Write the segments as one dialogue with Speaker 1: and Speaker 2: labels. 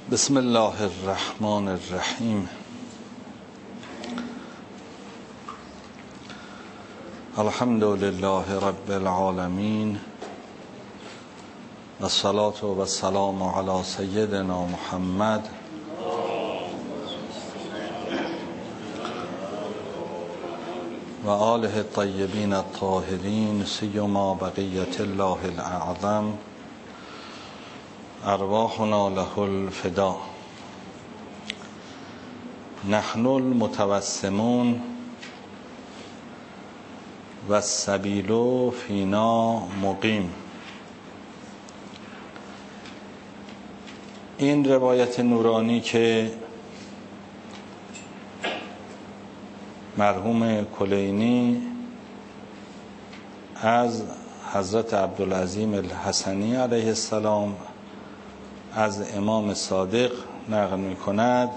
Speaker 1: بسم الله الرحمن الرحیم. الحمد لله رب العالمین و الصلاة و السلام علی سیدنا محمد و آله الطیبین الطاهرین سیما بقیة الله الاعظم ارواحنا له الفدا. نحن المتوسمون و السبیل فینا مقیم. این روایت نورانی که مرحوم کلینی از حضرت عبدالعظیم الحسنی علیه السلام از امام صادق نقل می کند،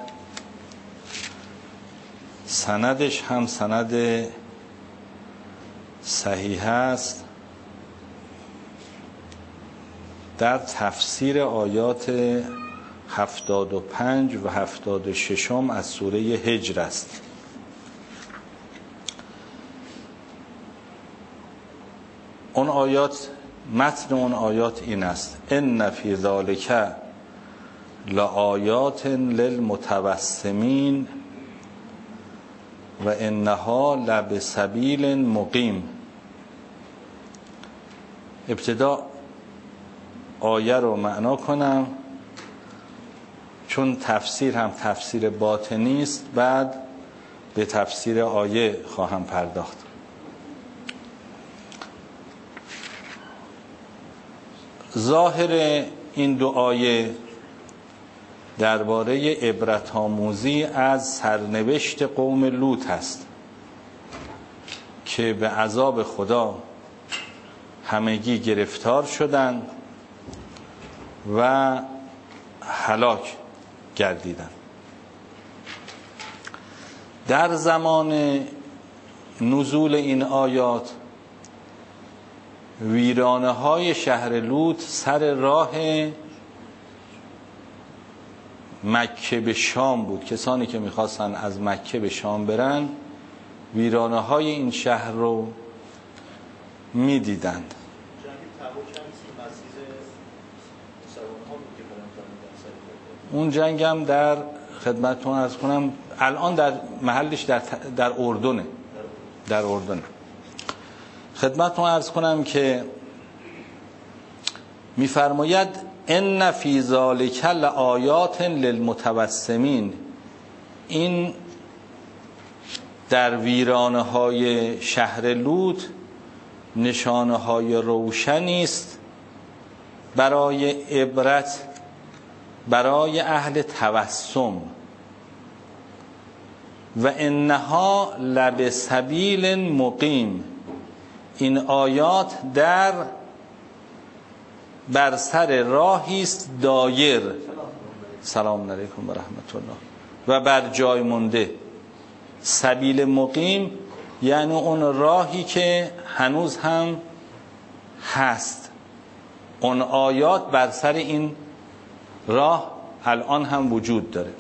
Speaker 1: سندش هم سند صحیح است. در تفسیر آیات 75 و 76 از سوره هجر است. اون آیات، متن اون آیات این است: ان فی ذلک لآیات للمتوسمین و انها لبسبیل مقیم. ابتدا آیه رو معنا کنم چون تفسیر هم تفسیر باطنی است، بعد به تفسیر آیه خواهم پرداخت. ظاهر این دو آیه درباره عبرت آموزی از سرنوشت قوم لوط است که به عذاب خدا همگی گرفتار شدند و هلاک گردیدند. در زمان نزول این آیات ویرانه های شهر لوط سر راه مکه به شام بود. کسانی که میخواستن از مکه به شام برن ویرانه های این شهر رو میدیدند. اون جنگ هم در خدمتتون عرض کنم الان در محلش در اردنه. در اردن خدمتتون عرض کنم که میفرماید ان فی ذلک لآیات للمتوسمین. این در ویرانه های شهر لوط نشانه های روشنی است برای عبرت برای اهل توسم و انها لبسبیل مقیم. این آیات بر سر راهی است دایر، سلام علیکم و رحمت الله، و بر جای مونده. سبیل مقیم یعنی اون راهی که هنوز هم هست. اون آیات بر سر این راه الان هم وجود داره.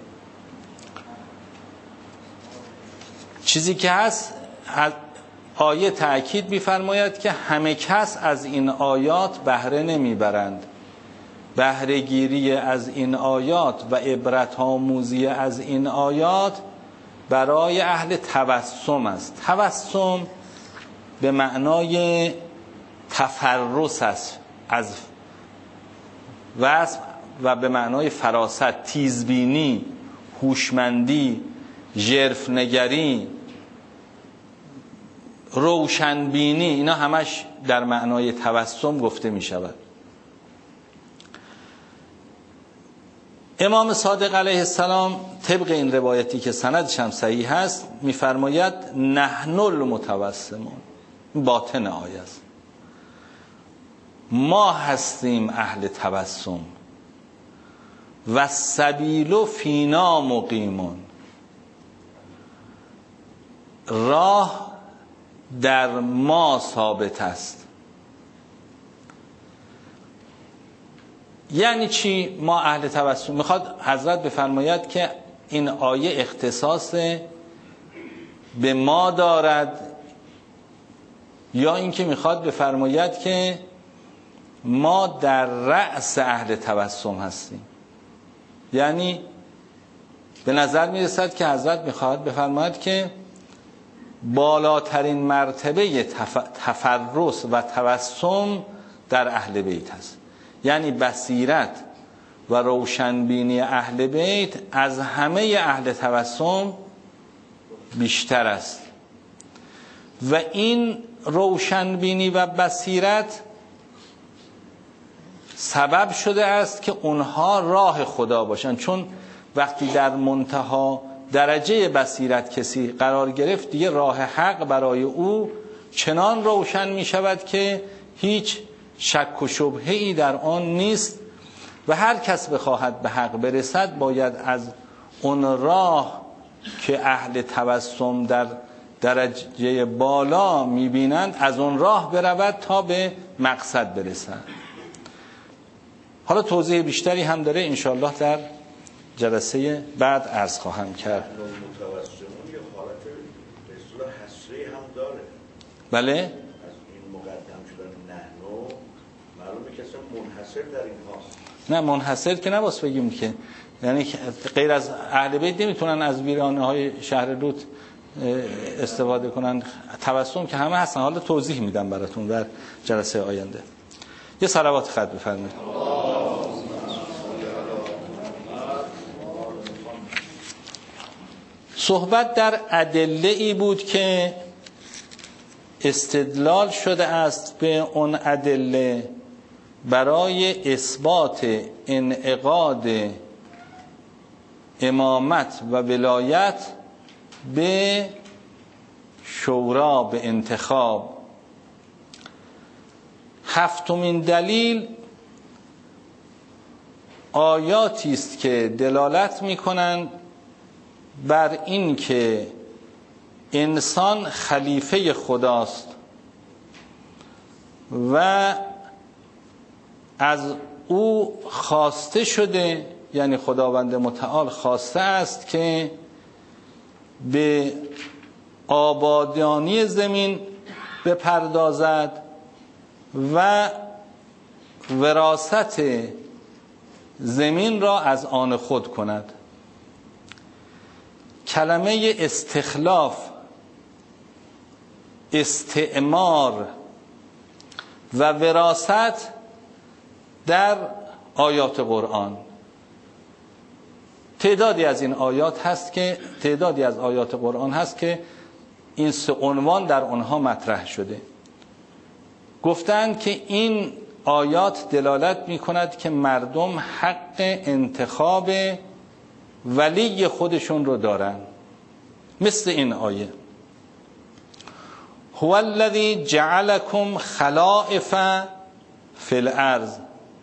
Speaker 1: چیزی که هست، آیه تأکید می‌فرماید که همه کس از این آیات بهره نمیبرند. بهره گیری از این آیات و عبرت آموزی از این آیات برای اهل توسم است. توسم به معنای تفرس است از وصف و به معنای فراست، تیزبینی، هوشمندی، ژرف‌نگری، روشنبینی. اینا همش در معنای توسم گفته می شود. امام صادق علیه السلام طبق این روایتی که سندش هم صحیح هست می‌فرماید نحن المتوسمون. باطن آیه است. ما هستیم اهل توسم و السبیل فینا مقیمون. راه در ما ثابت است. یعنی چی ما اهل توسم؟ میخواد حضرت بفرماید که این آیه اختصاص به ما دارد، یا اینکه میخواد بفرماید که ما در رأس اهل توسم هستیم؟ یعنی به نظر میرسد که حضرت میخواد بفرماید که بالاترین مرتبه تفرس و توسم در اهل بیت هست. یعنی بصیرت و روشنبینی اهل بیت از همه اهل توسم بیشتر است و این روشنبینی و بصیرت سبب شده است که اونها راه خدا باشن، چون وقتی در منتها درجه بصیرت کسی قرار گرفت دیگه راه حق برای او چنان روشن می شود که هیچ شک و شبهه‌ای در آن نیست و هر کس بخواهد به حق برسد باید از اون راه که اهل توسم در درجه بالا می بینند از اون راه برود تا به مقصد برسد. حالا توضیح بیشتری هم داره انشاءالله در جلسه بعد عرض خواهم کرد.
Speaker 2: متوسمون یه حالت به اصطلاح حصری هم داره.
Speaker 1: بله؟
Speaker 2: از این مقدم شدن نحنو معلومه که اصلا منحصر در این هاست.
Speaker 1: نه منحصر که نباید بگیم که، یعنی غیر از اهل بیت نمیتونن از ویرانه های شهر لوط استفاده کنن. توسم که همه هستن. حالا توضیح میدم براتون در جلسه آینده. یه صلوات ختم بفرمایید. صحبت در ادله ای بود که استدلال شده است به اون ادله برای اثبات انعقاد امامت و ولایت به شورا، به انتخاب. هفتمین دلیل آیاتی است که دلالت می‌کنند بر این که انسان خلیفه خداست و از او خواسته شده، یعنی خداوند متعال خواسته است که به آبادانی زمین بپردازد و وراثت زمین را از آن خود کند. کلمه استخلاف، استعمار و وراثت در آیات قرآن، تعدادی از آیات قرآن هست که این سه عنوان در آنها مطرح شده. گفتند که این آیات دلالت می کند که مردم حق انتخاب ولی خودشون رو دارن. مثل این آیه هو الذی جعلکم خلائف فی الارض،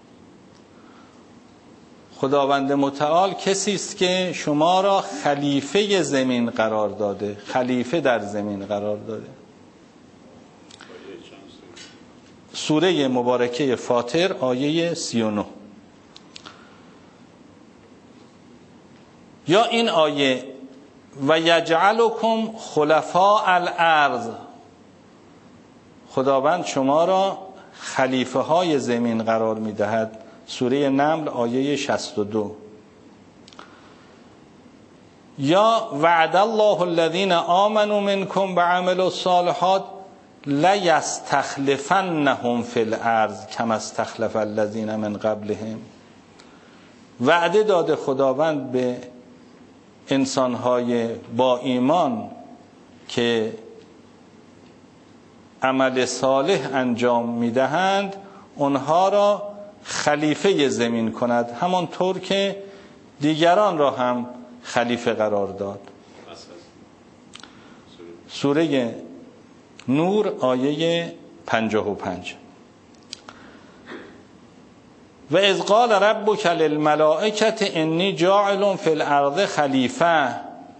Speaker 1: خداوند متعال کسی است که شما را خلیفه زمین قرار داده، خلیفه در زمین قرار داده. سوره مبارکه فاطر آیه 39. یا این آیه و یجعلکم خلفاء الارض، خداوند شما را خلیفه های زمین قرار می دهد. سوره نمل آیه 62. یا وعد الله الذین آمنوا منکم وعملوا الصالحات لیستخلفنهم فی الارض کما استخلف الذین من قبلهم، وعده داده خداوند به انسانهای با ایمان که عمل صالح انجام میدهند اونها را خلیفه زمین کند، همانطور که دیگران را هم خلیفه قرار داد. سوره نور آیه 55. و اذ قال ربک للملائکة انی جاعل فی الارض خلیفه،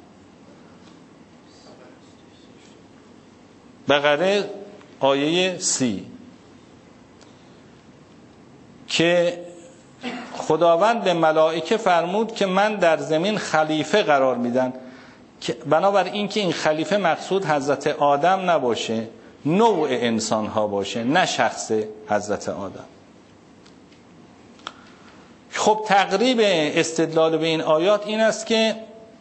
Speaker 1: بقره آیه 30، که خداوند به ملائکه فرمود که من در زمین خلیفه قرار میدم، که بنابراین اینکه این خلیفه مقصود حضرت آدم نباشه، نوع انسان ها باشه، نه شخص حضرت آدم. خب تقریب استدلال به این آیات این است که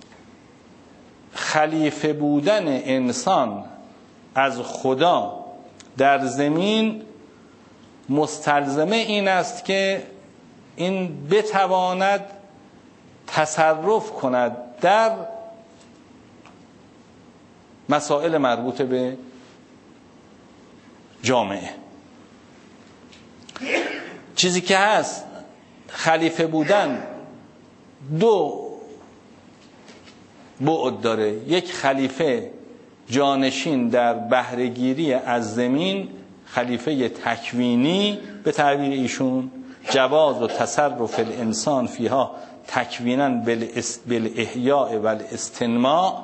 Speaker 1: خلیفه بودن انسان از خدا در زمین مستلزمه این است که این بتواند تصرف کند در مسائل مربوط به جامعه. چیزی که هست خلیفه بودن دو بعد داره. یک خلیفه جانشین در بهره‌گیری از زمین، خلیفه تکوینی به تعبیر ایشون، جواز و تصرف الانسان فیها تکوینا بالاحیاء و الاستنماء،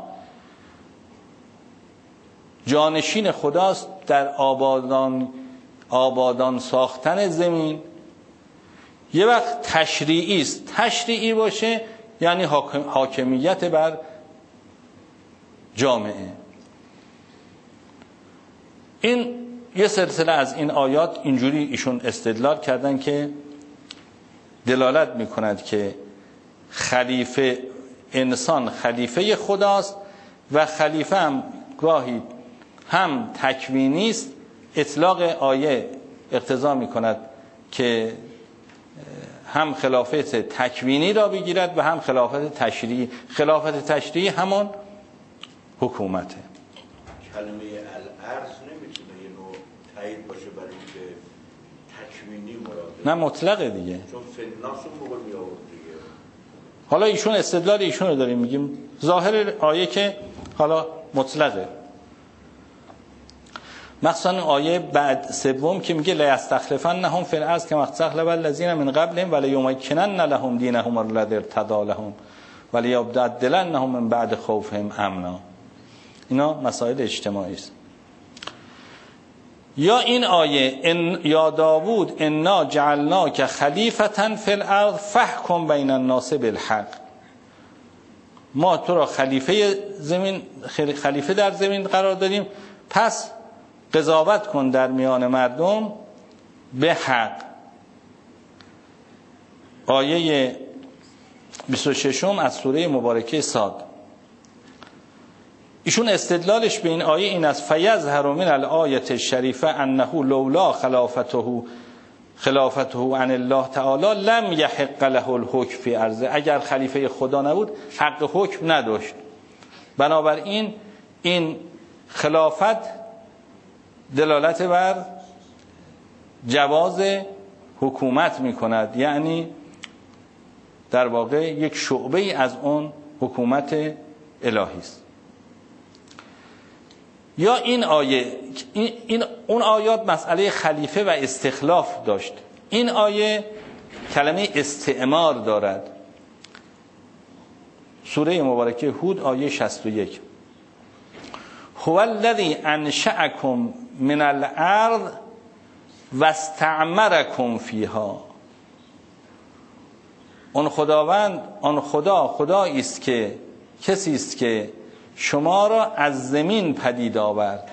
Speaker 1: جانشین خداست در آبادان ساختن زمین. یه وقت تشریعی است، تشریعی باشه یعنی حاکمیت بر جامعه. این یه سلسله از این آیات اینجوری ایشون استدلال کردن که دلالت میکند که خلیفه انسان خلیفه خداست و خلیفه هم گاهی هم تکوینی است. اطلاق آیه اقتضا میکند که هم خلافت تکوینی را بگیرد و هم خلافت تشریعی. خلافت تشریعی همان حکومته.
Speaker 2: کلمه الارض نمیتونه یه نوع تایید باشه برای اینکه تکوینی مراده،
Speaker 1: نه مطلقه دیگه،
Speaker 2: چون فناس اون موقع می آورد دیگه.
Speaker 1: حالا ایشون استدلال ایشون رو داریم میگیم، ظاهر آیه که حالا مطلقه. مثلا آیه بعد سوم که میگه لا یستخلفنهم فی الارض کما استخلف الذین من قبلهم ولیمکنن لهم دینهم الذی ارتضی لهم ولیبدلنهم من بعد خوفهم امنا. اینا مسائل اجتماعی است. یا این آیه یا داوود انا جعلناک خلیفة فی الارض فاحکم بین الناس بالحق، ما تو را خلیفه در زمین قرار دادیم، پس قضاوت کن در میان مردم به حق. آیه 26 از سوره مبارکه صاد. ایشون استدلالش به این آیه این است فیظهر من الآیه الشریفه انه لولا خلافته عن الله تعالی لم یحق له الحکم فی ارضه. اگر خلیفه خدا نبود حق حکم نداشت. بنابراین این خلافت دلالت بر جواز حکومت می کند، یعنی در واقع یک شعبه ای از اون حکومت الهی است. یا این آیه اون آیات مسئله خلیفه و استخلاف داشت، این آیه کلمه استعمار دارد. سوره مبارکه هود آیه 61 هو الذی انشأکم من الارض واستعمرکم فیها. آن خدایی است که کسی است که شما را از زمین پدید آورد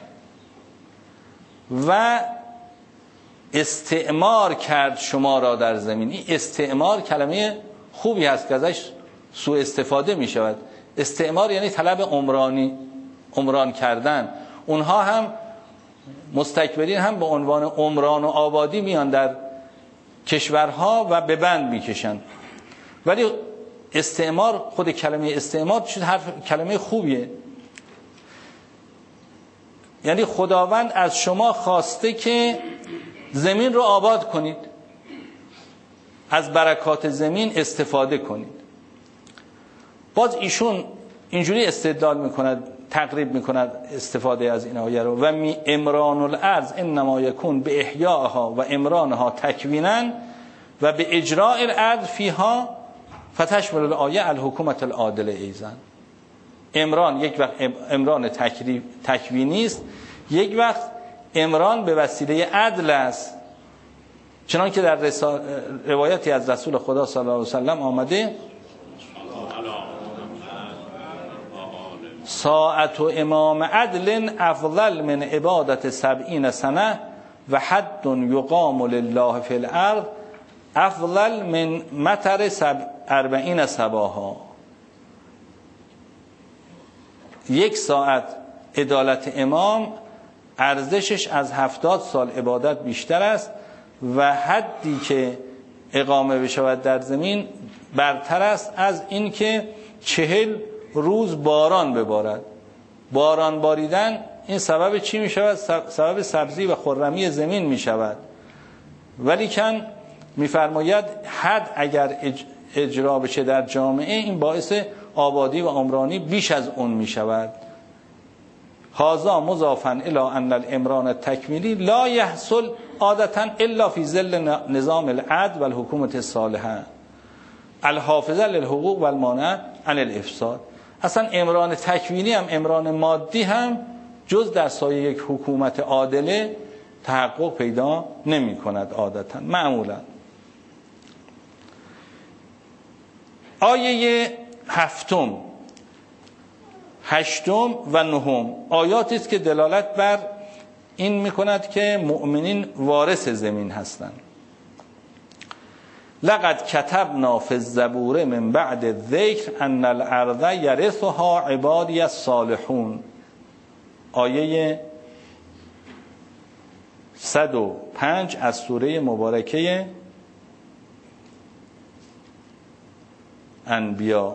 Speaker 1: و استعمار کرد شما را در زمین. این استعمار کلمه خوبی هست که ازش سوء استفاده می شود. استعمار یعنی طلب عمران کردن. اونها هم مستکبرین هم به عنوان عمران و آبادی میان در کشورها و به بند میکشن، ولی استعمار، خود کلمه استعمار کلمه خوبیه. یعنی خداوند از شما خواسته که زمین رو آباد کنید، از برکات زمین استفاده کنید. باز ایشون اینجوری استدلال میکند، تقریب میکند استفاده از این آیه رو. و امران الارض انما یکون به احیاءها و امرانها تکوینا و به اجراء العدل فیها فتشمل الآیه الحکومت العادله ایضا. امران یک وقت امران تکوینی است، یک وقت امران به وسیله عدل است. چنان که در روایتی از رسول خدا صلی الله علیه وسلم آمده ساعت و امام عدل افضل من عبادت 70 سنه و حد یقام لله فی الارض افضل من مطر 40 صباحا. 1 ساعت عدالت امام ارزشش از 70 سال عبادت بیشتر است و حدی که اقامه بشود در زمین برتر است از این که 40 روز باران ببارد. باران باریدن این سبب چی می شود؟ سبب سبزی و خرمی زمین می شود. ولیکن می فرماید حد اگر اجرا بشه در جامعه این باعث آبادی و عمرانی بیش از اون می شود. هذا مضافا الی ان الامران التکمیلی لا یحصل عادتا الا فی ظل نظام العدل و الحکومت الصالحه الحافظه للحقوق و المانع عن الافساد. اصلا امران تکوینی هم امران مادی هم جز در سایه یک حکومت عادله تحقق پیدا نمی کند عادتا معمولا. آیه 7، 8 و 9 آیاتی است که دلالت بر این میکند که مؤمنین وارث زمین هستند. لقد كتبنا في الزبور من بعد الذکر ان الارض یرثها عبادی الصالحون. آیه 105 از سوره مبارکه انبیا.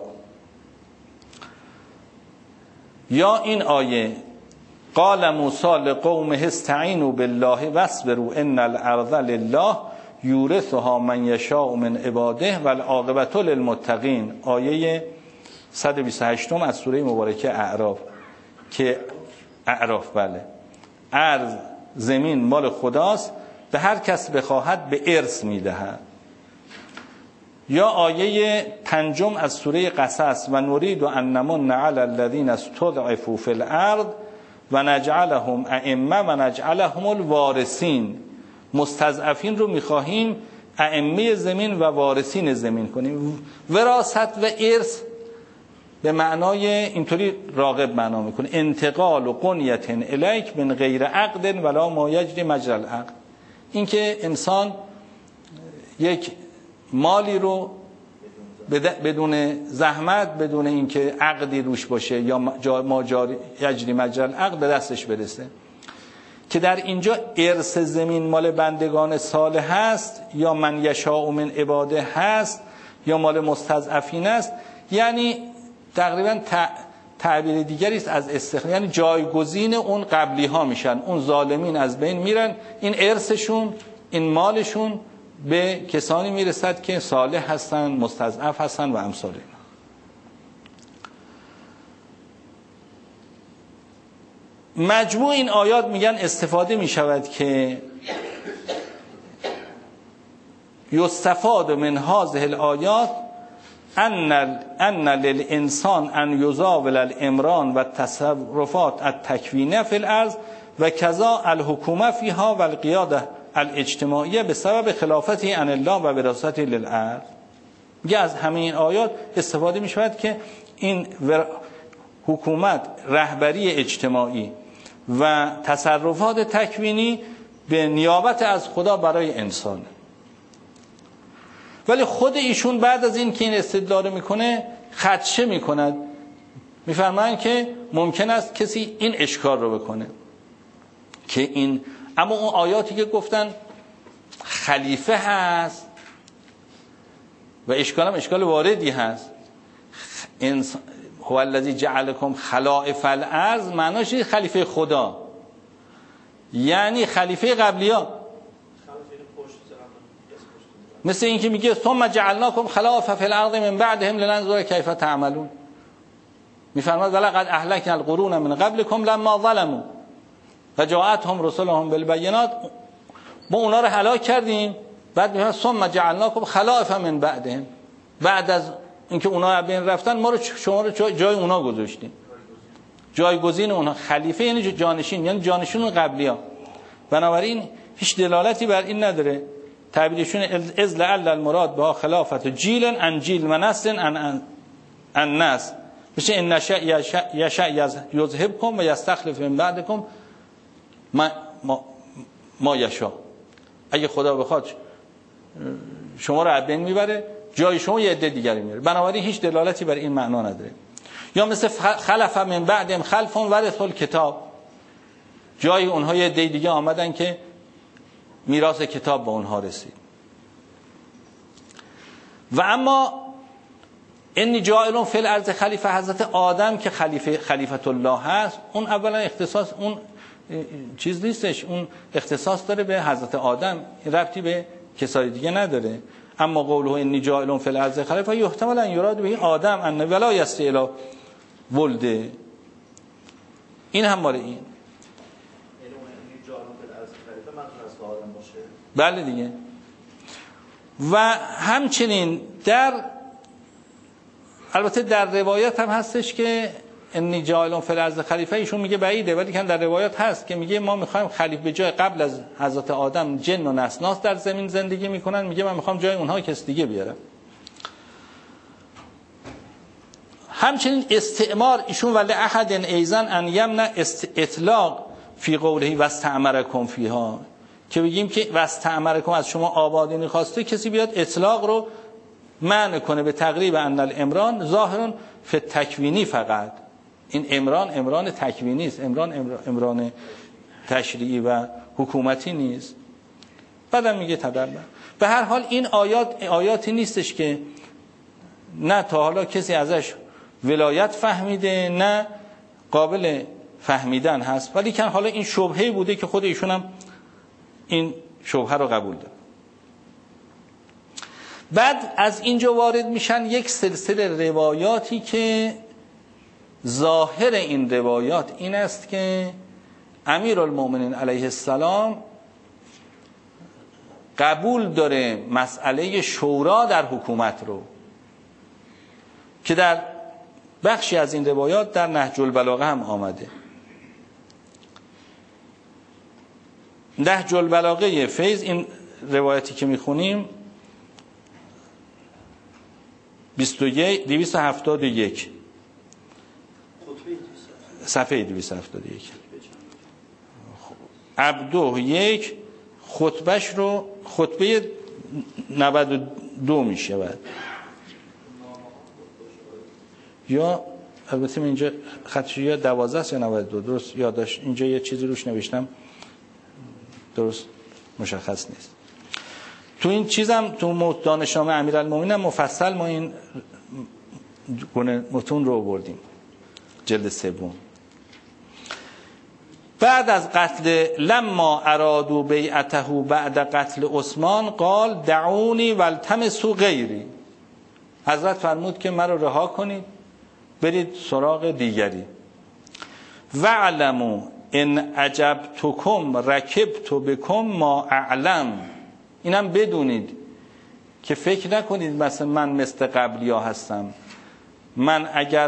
Speaker 1: یا این آیه قال موسی لقومه استعینوا بالله واصبروا ان الارض لله یورثها من یشاء من عباده والعاقبة للمتقین. آیه 128 از سوره مبارکه اعراف که بله ارض زمین مال خداست به هر کس بخواهد به ارث میدهد. یا آیه 5 از سوره قصص و نرید ان نمن علی الذین استضعفوا فی الارض و نجعلهم ائمه و نجعلهم الوارثین. مستضعفین رو میخواهیم ائمه زمین و وارثین زمین کنیم. وراثت و ارث به معنای اینطوری راغب معنا میکنه انتقال و قنیت الیک من غیر عقد ولا ما یجری مجرى العقد. این که انسان یک مالی رو بدون زحمت بدون اینکه عقدی روش باشه یا ما یجری مجرى العقد به دستش برسه. که در اینجا ارث زمین مال بندگان صالح هست یا من یشاء من عباده هست یا مال مستضعفین است، یعنی تقریبا تعبیر دیگری است از استخلاف، یعنی جایگزین اون قبلی ها میشن، اون ظالمین از بین میرن، این ارثشون این مالشون به کسانی میرسد که صالح هستن مستضعف هستن و امثال اینا. مجموع این آیات میگن استفاده میشود که یستفاد من هذه الآیات ان للانسان ان یزاول الامران و التصرفات التکوینیه فی الارض و کذا الحکومه فیها و القیاده الاجتماعیه به سبب خلافتی عن الله و وراثتی للارض. میگه از همین آیات استفاده میشود که این حکومت، رهبری اجتماعی و تصرفات تکوینی به نیابت از خدا برای انسان. ولی خود ایشون بعد از این که این استدلال میکنه خدشه میکند، میفرمایند که ممکن است کسی این اشکال رو بکنه که این، اما اون آیاتی که گفتن خلیفه هست و اشکال هم اشکال واردی هست، هو الذی جعلکم خلائف الارض، معناش خلیفه خدا، یعنی خلیفه قبلی‌ها. مثل این که میگه ثم جعلناکم خلائف فی الارض من بعدهم لننظر کیف تعملون. میفرماد ولقد اهلکنا القرون من قبلکم لما ظلموا و جاءتهم رسلهم بالبینات، ما اونا رو هلاک کردیم، بعد میگه ثم جعلناکم خلائف من بعدهم، بعد از اینکه اونا بین رفتن ما رو شما رو جای اونا گذاشتیم، جایگزین اونها. خلیفه یعنی جانشین، یعنی جانشین قبلی‌ها. بنابراین هیچ دلالتی بر این نداره تعبیرشون از لعل المراد با خلافت جیل ان جیل منسل ان نس میشه ان نشأ یذهبکم و یستخلف من بعدکم ما یشاء. اگه خدا بخواد شما رو از بین میبره، جای شما یه عده دیگری میاره. بنابراین هیچ دلالتی بر این معنا نداره. یا مثل خلف من بعدهم خلف ورث الکتاب، جای اونها یه عده دیگه آمدن که میراث کتاب به اونها رسید. و اما انی جاعل فی الارض خلیفه، حضرت آدم که خلیفت الله هست، اون اولا اختصاص اون چیز نیستش، اون اختصاص داره به حضرت آدم، ربطی به کسای دیگه نداره. اما قوله انی جاعل فی الارض خلیفه یحتمل ان یراد به آدم ان ولا یستی الی ولده، این هم مال این. بله دیگه. و همچنین البته در روایت هم هستش که انی جاعل فی الارض خلیفه، ایشون میگه بعیده، ولی که در روایت هست که میگه ما میخوایم خلیفه به جای قبل از حضرت آدم جن و نسناس در زمین زندگی میکنن، میگه من میخوام جای اونها کس دیگه بیارم. همچنین استعمار ایشون ولی احد ایزن ان یمنع اطلاق فی قوله واستعمرکم فیها، که بگیم که واستعمرکم از شما آبادی خواسته، کسی بیاد اطلاق رو معنی کنه به تقریب ان الامران ظاهرون فی تکوینی فقط. این امران تکوینی است، امران تشریعی و حکومتی نیست. بعدم میگه تدبر. به هر حال این آیاتی نیستش که نه تا حالا کسی ازش ولایت فهمیده نه قابل فهمیدن هست، ولی که حالا این شبهه بوده که خود ایشون هم این شبهه رو قبول داره. بعد از اینجا وارد میشن یک سلسله روایاتی که ظاهر این روایات این است که امیرالمومنین علیه السلام قبول داره مسئله شورا در حکومت رو، که در بخشی از این روایات در نهج البلاغه هم آمده. نهج البلاغه فیض، این روایتی که میخونیم 271 صفحه 271 عبدو 1 خطبهش رو خطبه 92 میشه. بعد یا البته من اینجا خطش یا 12 است یا 92 درست یادش، اینجا یه چیزی روش نوشتم درست مشخص نیست. تو این چیزم تو دانشنامه امیرالمومنین مفصل ما این متون رو بردیم، جلد 3. بعد از قتل لما ارادوا بیعته بعد قتل عثمان قال دعونی والتمسوا غیری، حضرت فرمود که مرا رها کنید برید سراغ دیگری. وعلموا ان عجبتکم رکبت بکم ما اعلم، اینم بدونید که فکر نکنید مثلا من مثل قبلیا هستم، من اگر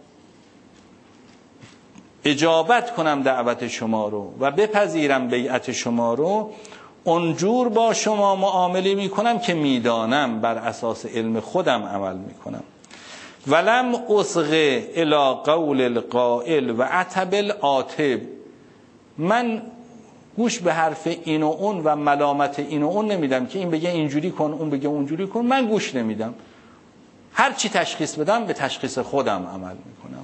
Speaker 1: اجابت کنم دعوت شما رو و بپذیرم بیعت شما رو، اونجور با شما معامله میکنم که میدانم، بر اساس علم خودم عمل میکنم. ولم اصغ الی قول القائل و عتب العاتب، من گوش به حرف این و اون و ملامت این و اون نمیدم که این بگه اینجوری کن اون بگه اونجوری کن، من گوش نمیدم. هر چی تشخیص بدم به تشخیص خودم عمل میکنم.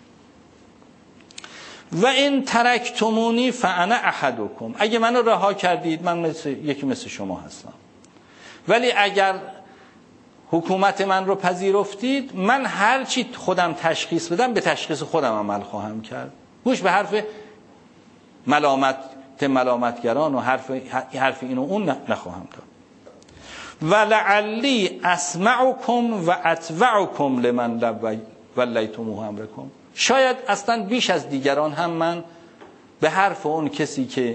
Speaker 1: و این ترکتمونی فانا احدکم، اگه منو رها کردید من یکی مثل شما هستم، ولی اگر حکومت من رو پذیرفتید من هر چی خودم تشخیص بدم به تشخیص خودم عمل خواهم کرد، گوش به حرف ملامتگران و حرف این و اون نخواهم داد. ولعلی اسمعکم و اتبعکم لمن ولیتموه امرکم، شاید اصلا بیش از دیگران هم من به حرف اون کسی که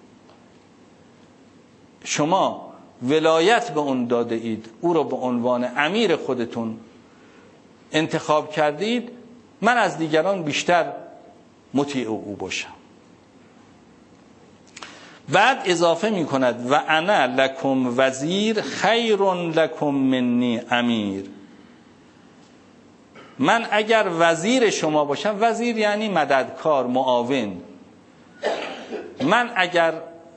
Speaker 1: شما ولایت به اون داده اید، او رو به عنوان امیر خودتون انتخاب کردید، من از دیگران بیشتر مطیع او باشم. بعد اضافه می کند و انا لکم وزیر خیر لکم منی امیر. من اگر وزیر شما باشم، وزیر یعنی مددکار، معاون، من اگر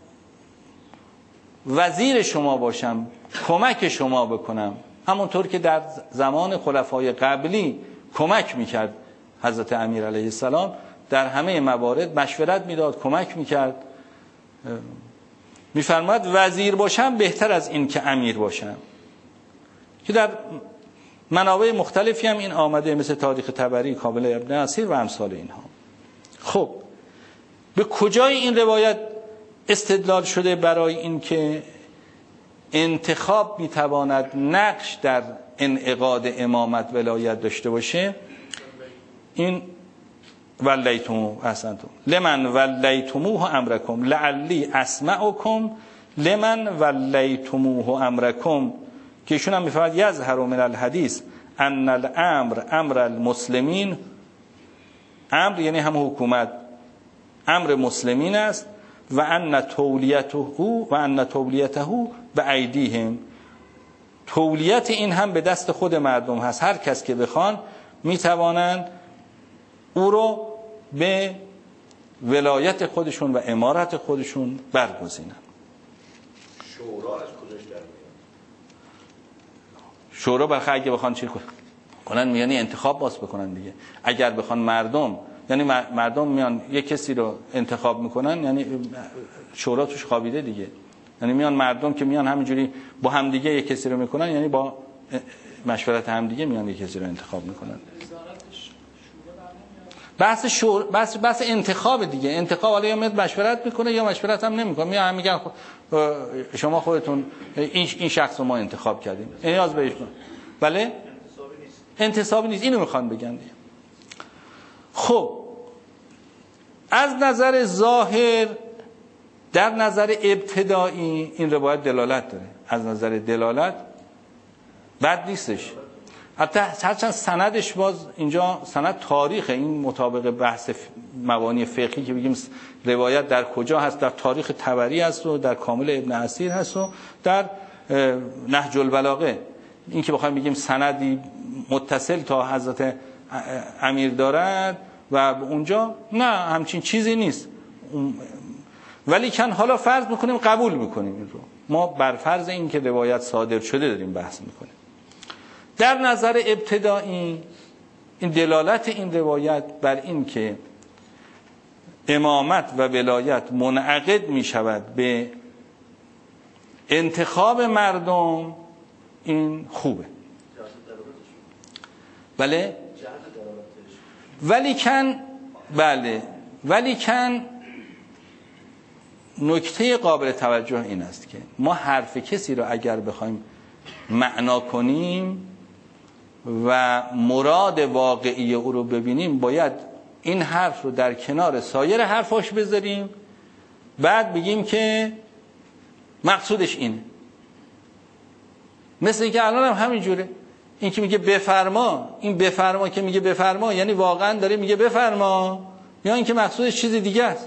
Speaker 1: وزیر شما باشم، کمک شما بکنم، همونطور که در زمان خلفای قبلی کمک میکرد حضرت امیر علیه السلام، در همه موارد مشورت میداد، کمک میکرد. میفرماد وزیر باشم بهتر از این که امیر باشم، که در منابع مختلفی هم این آمده، مثل تاریخ طبری، کامل ابن اسیر و امثال اینها. خب به کجای این روایت استدلال شده برای این که انتخاب میتواند نقش در انعقاد امامت ولایت داشته باشه؟ این ولیتموه، احسنتم، لمن ولیتموه امرکم لعلی اسمعکم لمن ولیتموه امرکم، که ایشون هم میفرماید یظهر من الحدیث ان الامر امر المسلمین، امر یعنی هم حکومت، امر مسلمین است، و ان تولیته به ایدیهم، تولیت این هم به دست خود مردم هست. هر کس که بخوان میتوانند او رو به ولایت خودشون و امارت خودشون برگزینند.
Speaker 2: شورا از کجاش در میاد؟
Speaker 1: شورا برخی اگه بخوان چی کنن، یعنی انتخاب باز بکنن دیگه. اگر بخوان مردم، یعنی مردم میان یک کسی رو انتخاب میکنن، یعنی شورا توش خوابیده دیگه. یعنی میان مردم که میان همینجوری با همدیگه یک کسی رو میکنن، یعنی با مشورت همدیگه میان یک کسی رو انتخاب میکنن. بحث انتخاب دیگه. انتخاب حالا یا میاد مشورت میکنه یا مشورت هم نمیکنه، میان میگن شما خودتون این شخص رو ما انتخاب کردیم، نیاز بهش کن. بله انتصابی نیست، اینو میخوان بگن دیگه. خب از نظر ظاهر، در نظر ابتدایی این روایت دلالت داره، از نظر دلالت بد نیستش. حتی هرچند سندش باز اینجا سند تاریخه، این مطابق بحث مبانی فقهی که بگیم روایت در کجا هست، در تاریخ طبری هست و در کامل ابن اسیر هست و در نهج البلاغه. این که بخوایم بگیم سندی متصل تا حضرت امیر دارد و اونجا، نه همچین چیزی نیست. ولی کن حالا فرض میکنیم قبول میکنیم این رو، ما بر فرض این که روایت صادر شده داریم بحث میکنیم. در نظر ابتدایی این دلالت این روایت بر این که امامت و ولایت منعقد می شود به انتخاب مردم، این خوبه. بله ولیکن نکته قابل توجه این است که ما حرف کسی رو اگر بخوایم معنا کنیم و مراد واقعی او رو ببینیم، باید این حرف رو در کنار سایر حرفاش بذاریم، بعد بگیم که مقصودش اینه. مثل اینکه الان هم همینجوره، این که میگه بفرما، این بفرما که میگه بفرما یعنی واقعا داره میگه بفرما، یا اینکه مقصودش چیز دیگه است.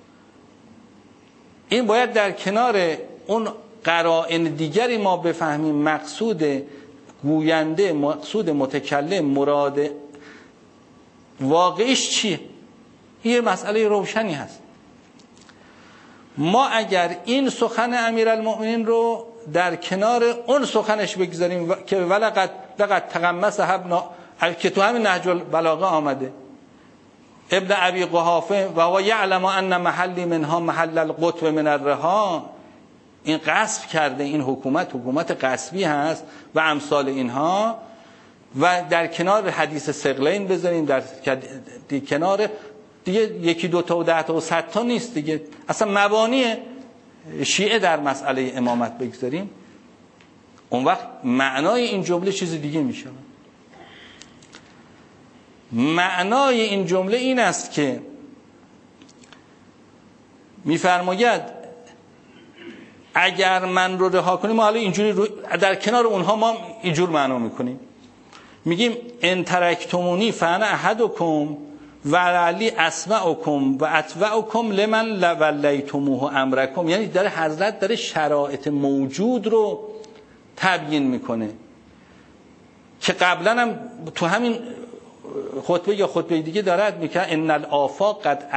Speaker 1: این باید در کنار اون قرائن دیگری ما بفهمیم مقصود گوینده، مقصود متکلم، مراد واقعیش چیه. این مسئله روشنی هست. ما اگر این سخن امیرالمؤمنین رو در کنار اون سخنش بگذاریم که ولقد تقمص ابن، که تو همین نهج البلاغه آمده، ابن ابی قحافه و هو یعلم ان محلی منها محل القطب من الرها، این غصب کرده، این حکومت غصبی هست و امثال اینها، و در کنار حدیث ثقلین بذاریم، در کنار دیگه یکی دو تا و 10 تا و 100 تا نیست دیگه، اصلا مبانی شیعه در مسئله امامت بگذاریم، اون وقت معنای این جمله چیز دیگه میشه. معنای این جمله این است که میفرماید اگر من رو رها کنیم، ما حالا اینجوری در کنار اونها ما اینجور معنا میکنیم، میگیم ان ترکتمونی فانا احدکم و علی اسمعکم و اتبعکم لمن ولیتموه امرکم. یعنی حضرت داره شرایط موجود رو تبیین میکنه که قبلا هم تو همین خطبه یا خطبه دیگه دارد میگه ان الآفاق قد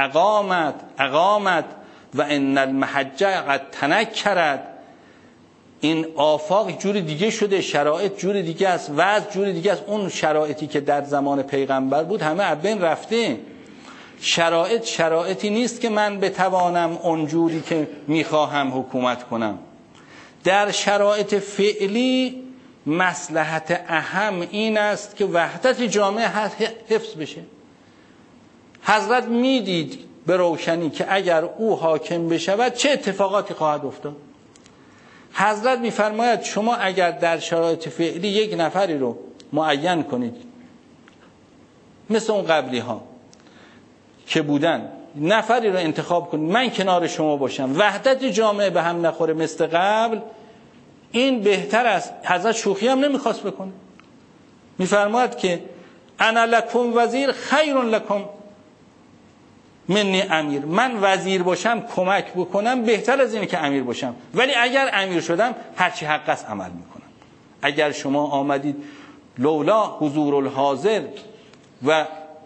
Speaker 1: اقامت و ان المحجه قد تنکرت. این آفاق جور دیگه شده، شرایط جور دیگه است، وضع جور دیگه است. اون شرایطی که در زمان پیغمبر بود همه از بین رفته. شرایطی نیست که من بتوانم اونجوری که میخواهم حکومت کنم. در شرایط فعلی مصلحت اهم این است که وحدت جامعه حفظ بشه. حضرت میدید به روشنی که اگر او حاکم بشود چه اتفاقاتی خواهد افتاد. حضرت میفرماید شما اگر در شرایط فعلی یک نفری رو معین کنید مثل اون قبلی ها که بودن، نفری رو انتخاب کنید من کنار شما باشم، وحدت جامعه به هم نخوره مثل قبل، این بهتر است. حضرت شوخی هم نمیخواست بکنه. میفرماید که انا لکم وزیر خیر لکم منی امیر. من وزیر باشم کمک بکنم بهتر از اینه که امیر باشم، ولی اگر امیر شدم هرچی حق است عمل میکنم. اگر شما آمدید لولا حضور الحاضر و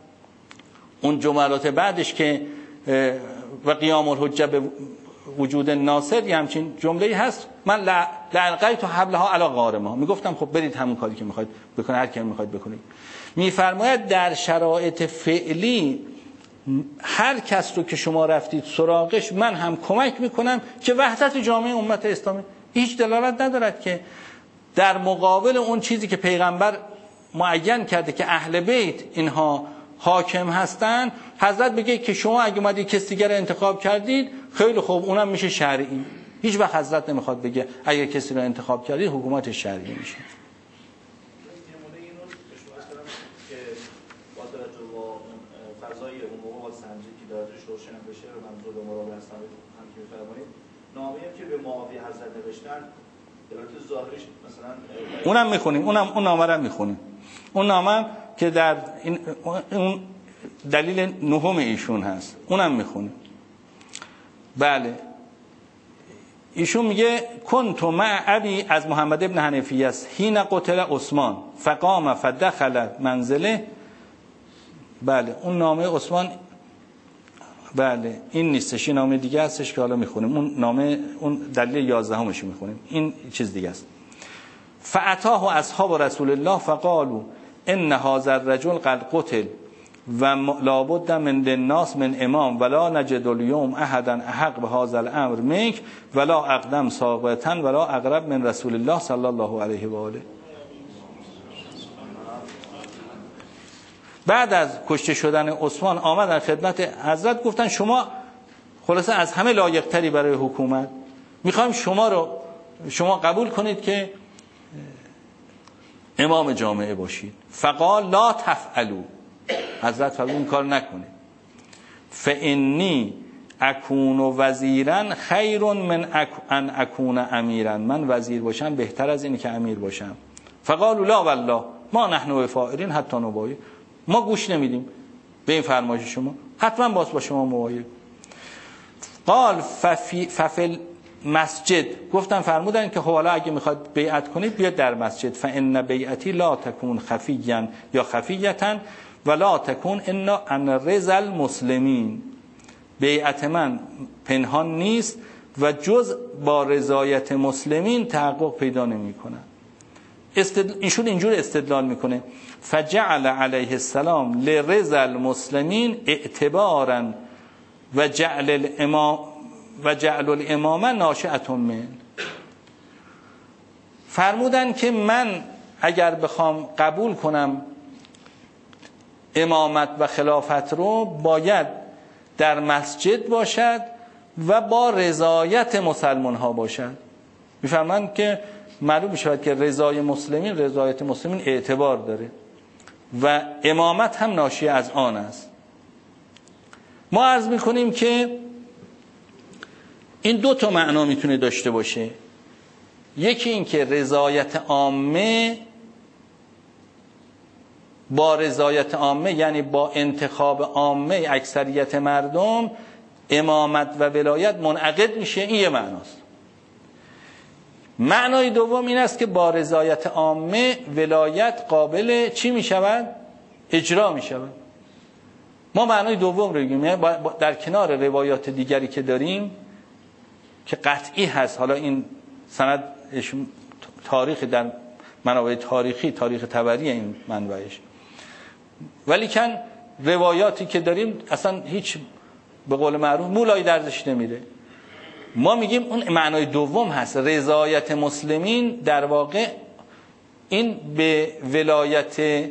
Speaker 1: اون جملات بعدش که و قیام الحجه به وجود ناصر، یه همچین جمله‌ای هست، من لالقیت حبلها علی غارمها، میگفتم خب برید همون کاری که میخواید بکنید، هر کی میخواید بکنید. میفرماید در شرایط فعلی هر کس رو که شما رفتید سراغش من هم کمک میکنم که وحدت جامعه امت اسلامی. هیچ دلالت ندارد که در مقابل اون چیزی که پیغمبر معین کرده که اهل بیت اینها حاکم هستن، حضرت بگه که شما اگه اومدید کسی دیگر رو انتخاب کردید خیلی خوب اونم میشه شرعی. هیچ وقت حضرت نمیخواد بگه اگه کسی رو انتخاب کردید حکومت شرعی میشه.
Speaker 3: روشن بشه و منظور به مراد هستن هم که می‌فرمایید نامه‌ای که به معاویه حضرت نوشتن البته ظاهرش مثلا
Speaker 1: اونم میخونیم، اون نامه رو میخونیم. اون نامه که در اون دلیل نهم ایشون هست اونم میخونیم. بله ایشون میگه کنت مع ابی از محمد ابن حنفیه است حین قتل عثمان فقام فدخل منزله. بله اون نامه عثمان، بله این نیستش، این نامه دیگه هستش که حالا میخونیم. اون نامه اون دلیل 11 میخونیم، این چیز دیگه است. فاتاه اصحاب رسول الله فقالوا ان هذا الرجل قد قتل و لابد من الناس من امام ولا نجد اليوم احدا احق بهذا الامر منك ولا اقدم سابقا ولا اقرب من رسول الله صلی الله علیه و آله. بعد از کشته شدن عثمان آمد در خدمت حضرت، گفتن شما خلاصه از همه لایق‌تری برای حکومت، میخوایم شما قبول کنید که امام جامعه باشید. فقال لا تفعلوا، حضرت فرمود این کار نکنید. فانی اکون وزیرا خیر من ان اکون امیرا، من وزیر باشم بهتر از اینه که امیر باشم. فقالوا لا والله ما نحن بفاعلین حتی نبایع، ما گوش نمیدیم به این فرمایش شما، حتما با شما مبایع. قال ففی مسجد، گفتن فرمودن که حالا اگه میخواد بیعت کنید بیاد در مسجد. فان بیعتی لا تکون خفیا یا خفیتا ولا تکون الا ان رضا المسلمین، بیعت من پنهان نیست و جز با رضایت مسلمین تحقق پیدا نمیکنه. ایشون اینجور استدلال میکنه فجعل علیه السلام لرضا المسلمین اعتبارا و جعل الامامه ناشئة من. فرمودن که من اگر بخوام قبول کنم امامت و خلافت رو باید در مسجد باشد و با رضایت مسلمان ها باشد. میفرمایند که معلوم میشود که رضایت مسلمین اعتبار داره و امامت هم ناشی از آن است. ما عرض میکنیم که این دو تا معنا میتونه داشته باشه. یکی این که رضایت عامه با رضایت عامه یعنی با انتخاب عامه اکثریت مردم امامت و ولایت منعقد میشه. این یه معناست. معنای دوم این است که با رضایت عامه ولایت قابل چی میشود؟ اجرا میشود. ما معنای دوم رو میگیم، در کنار روایات دیگری که داریم که قطعی هست، حالا این سند تاریخ در منابع تاریخی، تاریخ طبری این منبعش، ولی کن روایاتی که داریم اصلا هیچ به قول معروف مولای درزش نمیره. ما میگیم اون معنای دوم هست. رضایت مسلمین در واقع این به ولایت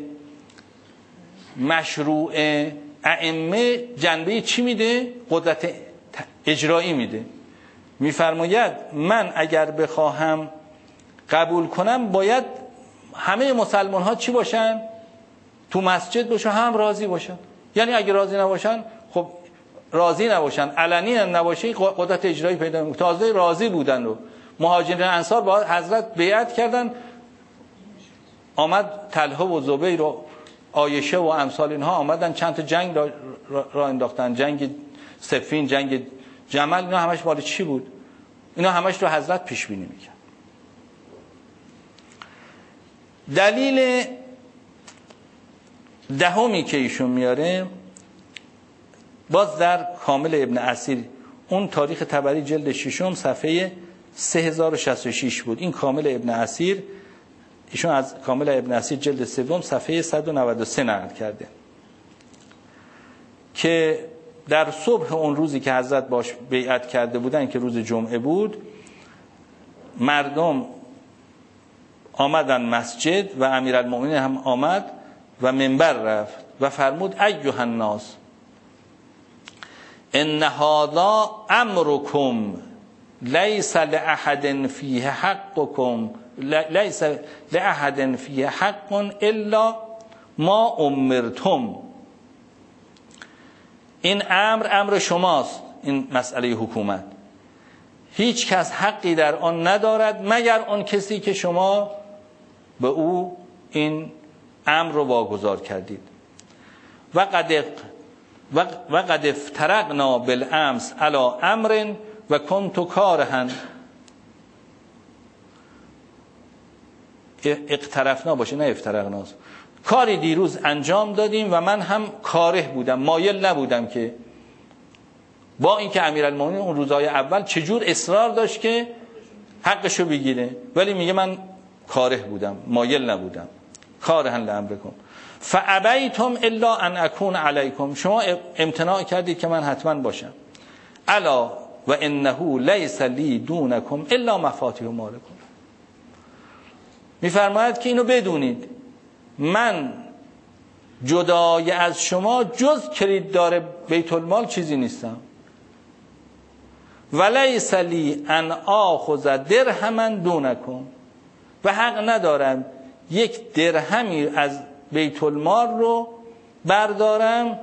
Speaker 1: مشروع ائمه جنبه چی میده؟ قدرت اجرایی میده. میفرماید من اگر بخواهم قبول کنم باید همه مسلمان ها چی باشن؟ تو مسجد باشن، هم راضی باشن. یعنی اگر راضی نباشن، خب راضی نباشن، علنی نباشه، قدرت اجرایی پیدا میکنه. تازه راضی بودن و مهاجرین انصار با حضرت بیعت کردن، آمد طلحه و زبیر و عایشه و امثال اینها آمدن چند تا جنگ را انداختن، جنگ صفین، جنگ جمل. اینا همش مال چی بود؟ اینا همش رو حضرت پیش بینی میکرد. دلیل دهمی که ایشون میاره باز در کامل ابن اسیر، اون تاریخ طبری جلد 6 صفحه 3066 بود. این کامل ابن اسیر ایشون از کامل ابن اسیر جلد 3 صفحه 193 نقل کرده که در صبح اون روزی که حضرت باش بیعت کرده بودن که روز جمعه بود، مردم آمدن مسجد و امیرالمومنین هم آمد و منبر رفت و فرمود ایها الناس ان هذا امرکم لیس لاحد فیه حقکم لیس لاحد فیه حق الا ما امرتم. این امر شماست، این مسئله حکومت. هیچ کس حقی در آن ندارد مگر آن کسی که شما به او این امر رو واگذار کردید. و قد افترقنا بالامس علی امر و کنت کارها. اقترفنا باشه نه افترقناست. کاری دیروز انجام دادیم و من هم کاره بودم، مایل نبودم که، با اینکه امیرالمومنین اون روزهای اول چجور اصرار داشت که حقشو بگیره، ولی میگه من کاره بودم، مایل نبودم. کارها لامرکم فابیتم الا ان اكون علیکم. شما امتناع کردید که من حتما باشم. الا و انه لیس لی دونکم الا مفاتیح مالکم. میفرماید که اینو بدونید، من جدای از شما جز کلیددار بیت المال چیزی نیستم. ولیس لی ان آخذ درهما دونکم. و حق ندارم یک درهمی از بیت المال رو بردارم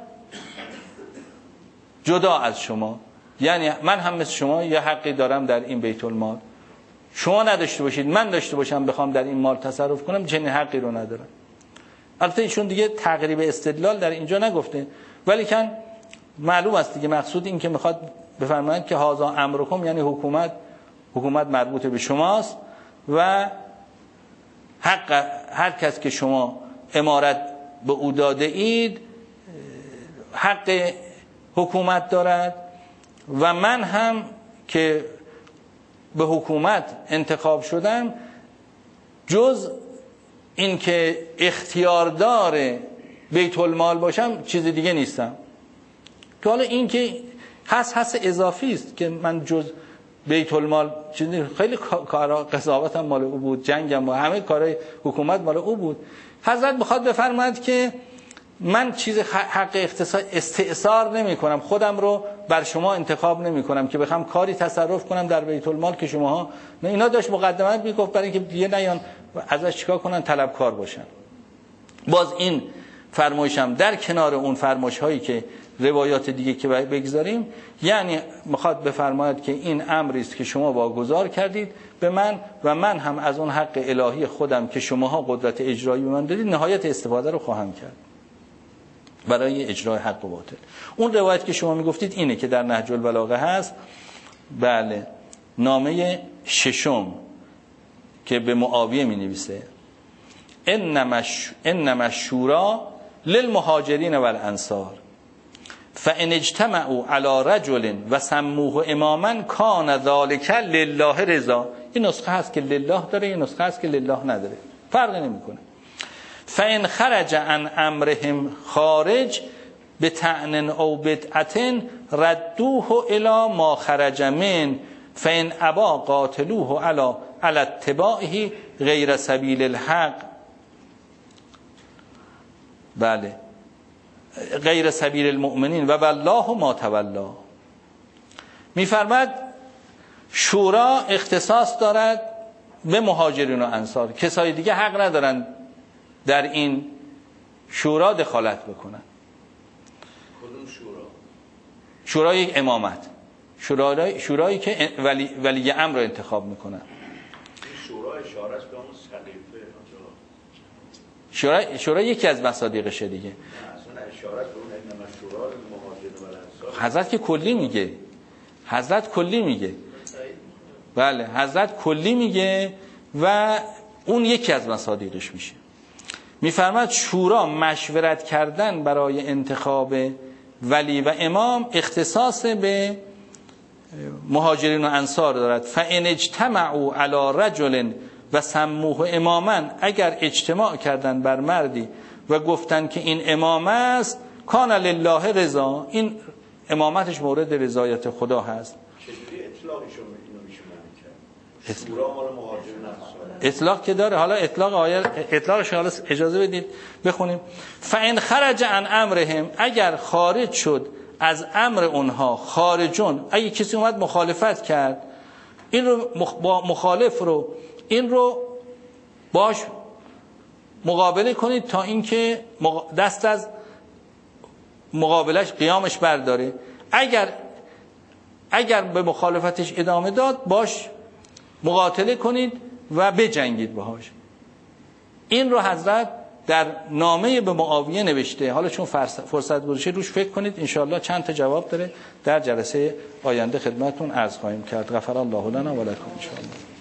Speaker 1: جدا از شما. یعنی من هم مثل شما یه حقی دارم در این بیت المال، شما نداشته باشید، من داشته باشم بخوام در این مال تصرف کنم، چنین حقی رو ندارم. البته ایشون دیگه تقریب استدلال در اینجا نگفته، ولی کن معلوم است دیگه مقصود این که میخواد بفرمایید که هذا امرکم، یعنی حکومت مربوط به شماست و حق هر کس که شما امارت به او داده اید حق حکومت دارد و من هم که به حکومت انتخاب شدم جز این که اختیاردار بیت المال باشم چیز دیگه نیستم. که حالا این که هست اضافی است که من جز بیت المال چیزی، خیلی کارا قضاوت هم مال او بود، جنگ هم همه کارهای حکومت مال او بود. حضرت بخواد بفرماید که من چیز حق استئثار نمی کنم، خودم رو بر شما انتخاب نمی کنم که بخوام کاری تصرف کنم در بیت المال که شماها نه. اینا داشت مقدمت میگفت برای اینکه دیگه نیان ازش چیکار کنن، طلبکار باشن. باز این فرمایشم در کنار اون فرمایش هایی که روایات دیگه که بگذاریم، یعنی میخواد بفرماید که این امری است که شما واگذار کردید به من و من هم از اون حق الهی خودم که شماها قدرت اجرایی به من دادید نهایت استفاده رو خواهم کرد برای اجرای حق و باطل. اون روایت که شما میگفتید اینه که در نهج البلاغه هست. بله، نامه ششم که به معاویه می نویسه انما الشورا للمهاجرین والانصار فان اجتمعوا علی رجل و سموه اماما کان ذلک لله رضا. این نسخه هست که لله داره، این نسخه هست که لله نداره، فرقی نمیکنه. فان خرج عن امرهم خارج بطعن او بدعة ردوه الى ما خرج من فان ابا قاتلوه على اتباعه غیر سبیل الحق. بله، غیر سبیل المؤمنین و والله ما تولا. میفرماد شورا اختصاص دارد به مهاجرین و انصار، کسای دیگه حق ندارن در این شورا دخالت بکنن.
Speaker 2: کدوم شورا؟
Speaker 1: شورای امامت، شورایی که ولی امر رو انتخاب میکنن.
Speaker 2: این شورا اشاره است به اون سقیفه.
Speaker 1: شورا یکی از مصادیقشه دیگه.
Speaker 2: اصلا اشاره است به اون انما شورا المهاجرین و الانصار.
Speaker 1: حضرت که کلی میگه، حضرت کلی میگه. بله، حضرت کلی میگه و اون یکی از مصادیقش میشه. میفرماد شورا مشورت کردن برای انتخاب ولی و امام اختصاص به مهاجرین و انصار دارد. فان اجتمعوا علی رجل و سموه اماما، اگر اجتماع کردن بر مردی و گفتن که این امام است، کان لله رضا، این امامتش مورد رضایت خدا هست.
Speaker 2: چجوری اطلاقشون اینو میشه معنی کرد؟ شورا مال مهاجرین انصار
Speaker 1: اطلاق که داره. حالا اطلاقش حالا اجازه بدید بخونیم. فان خرج عن امرهم، اگر خارج شد از امر اونها، خارجون، اگه کسی اومد مخالفت کرد، این رو با مخالف رو این رو باش مقابله کنید تا اینکه دست از مقابلش قیامش برداره. اگر به مخالفتش ادامه داد، باش مقاتله کنید و بجنگید باهاش. این رو حضرت در نامه به معاویه نوشته. حالا چون فرصت گذاشته روش فکر کنید، انشاءالله چند تا جواب داره در جلسه آینده خدمتتون عرض خواهیم کرد. غفر الله لنا و لکم ان شاء الله.